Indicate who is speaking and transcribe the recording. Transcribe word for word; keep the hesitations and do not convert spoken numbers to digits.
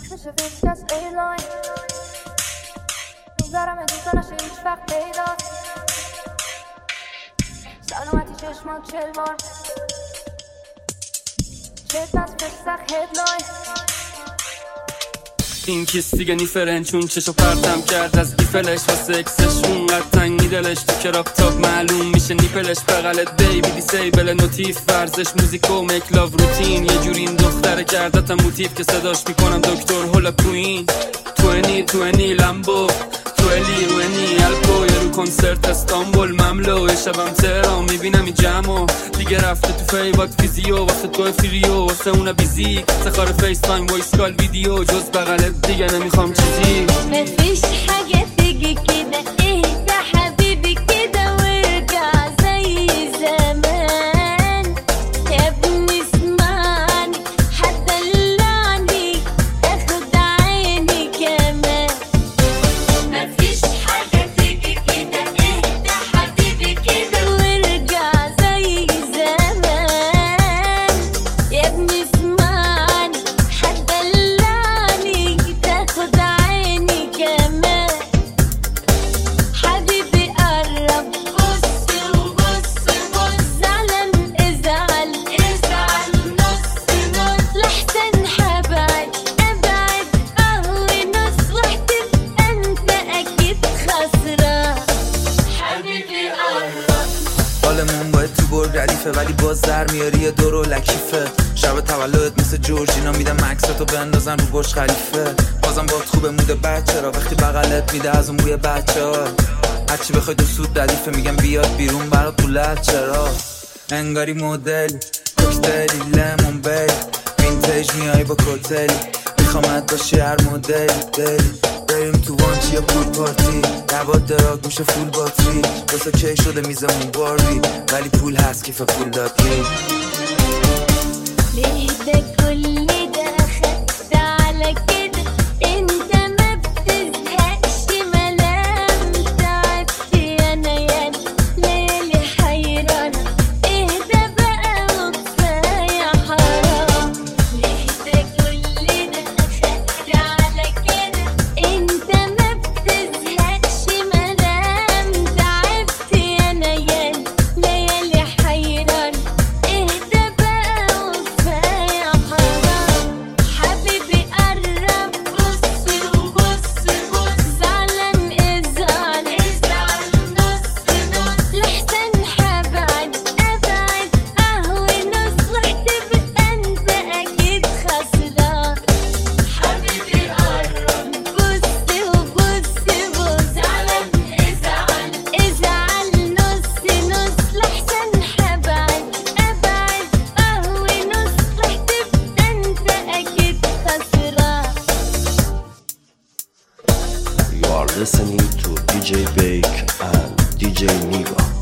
Speaker 1: میشه فکر از ایلاین میذارم دوستا نشه هیچ وقت پیداست سلامتی چشمات چلوار چشم از پسخ هدلاین
Speaker 2: این کس دیگه نیفرن چون چشو پرتم کرد از ایفلش و سکسش اونقدر تنگی دلش تو کراپ تاپ معلوم میشه نیپلش بغلت بیبی دیسیبل نوتیف ورزش موزیک و مکلاو روتین یه جوری این دختره کردتم موتیف که صداش میکنم دکتر هولا کوین توینی توینی لمبو تویلی وینی الکو یه رو کنسرت استانبول مملو یه شبم تهران میبینم این جمعو دیگه رفته تو فیوات فیزیو واسه تو فریو واسه اون بیزیک سخار فیس تایم وایس کال ویدیو جز بغلت دیگه نمیخوام چیزی
Speaker 3: مفيش حاجة تيجي كده اهدى حبيبي كده وارجع زي زمان يا ابني اسمعني هتدلعني اخد عيني كمان مفيش حاجة تيجي كده اهدى حبيبي كده وارجع زي زمان يا ابني اسمعني هتدلعني تاخد عيني كمان حبيبي قرب بص وبص بص زعلان ازعل ازعل نص نص لحسن هبعد ابعد قهوي نص وهتبقى انت اكيد خسران حبيبي قرب
Speaker 4: حالمون باید تو برگ ردیفه ولی باز در میاری یه دور و لکیفه شب تولدت مثل جورجینا میدم عکستو بندازن رو برج خلیفه بازم باید خوبه مود بچه را وقتی بغلت میده از اون بوی بچه ها هرچی بخوای دو سود ردیفه میگم بیاد بیرون برات پولت چرا انگاری مدل کوکتلی لیمون بیل وینتیج میای با کوتلی میخوامت باشی هر مدل دلی بریم تو وانچی یا پول پارتی نباد دراگ میشه فول باتری واسه کی شده میزمون باری ولی پول هست کیف پول دادی
Speaker 3: ليه ده كل ده خدت على كده انت ما بتزهقش ملام تعبت انا يانا ليالي حيرانة اهدى بقى وكفاية حرام ليه ده كل ده خدت على كده انت ما بتزهقش ملام تعبت انا يانا ليالي حيرانة اهدى بقى وكفاية حرام حبيبي قرب بص وبص بص زعلان ازعل ازعل نص نص لحسن هبعد ابعد قهوي نص وهتبقى انت اكيد خسران حبيبي قرب بص وبص بص زعلان ازعل ازعل نص نص لحسن هبعد ابعد قهوي نص وهتبقى انت اكيد خسران
Speaker 5: You are listening to D J Bake and D J Niva.